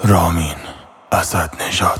رامین اسدنژاد.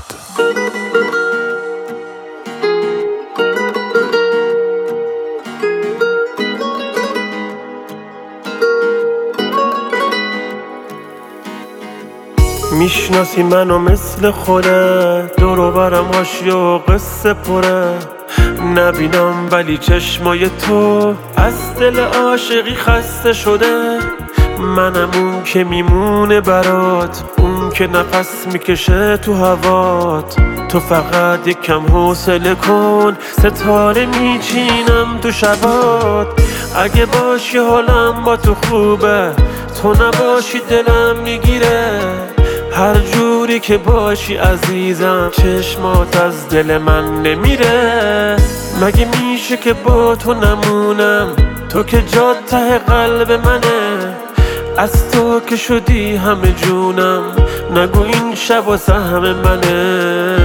میشناسی منو مثل خودت، دور و برم حاشیه و قصه پره. نبینم ولی چشمای تو از دل عاشقی خسته شده. منم اون که میمونه برات، اون که نفس میکشه تو هوات. تو فقط یکم حوصله کن، ستاره میچینم تو شبات. اگه باشی حالم با تو خوبه، تو نباشی دلم میگیره. هر جوری که باشی عزیزم، چشمات از دل من نمیره. مگه میشه که با تو نمونم، تو که جات ته قلب منه. از تو که شدی همه جونم، نگو این شب و سهم منه.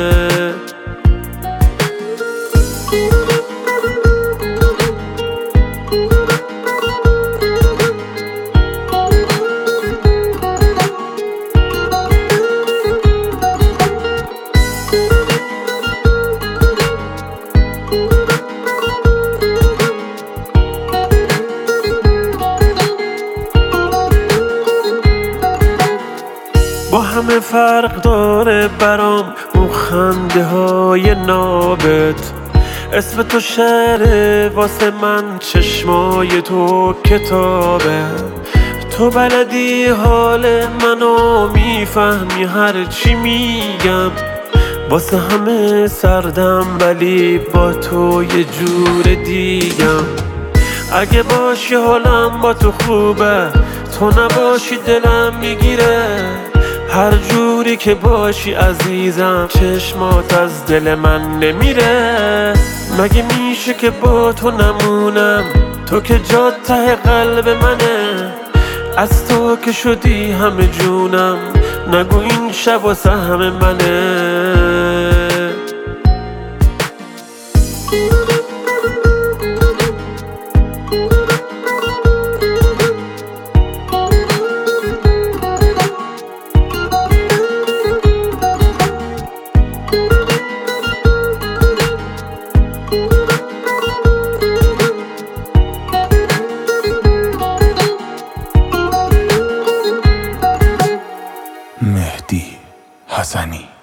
با همه فرق داره برام اون خنده های نابت. اسم تو شعره واسه من، چشمای تو کتابه. تو بلدی حال منو، میفهمی هر چی میگم. واسه همه سردم ولی با تو یه جور دیگم. اگه باشی حالم با تو خوبه، تو نباشی دلم میگیره. هر جوری که باشی عزیزم، چشمات از دل من نمیره. مگه میشه که با تو نمونم، تو که جات ته قلب منه. از تو که شدی همه جونم، نگو این شب و سهم منه. مهدی حسنی.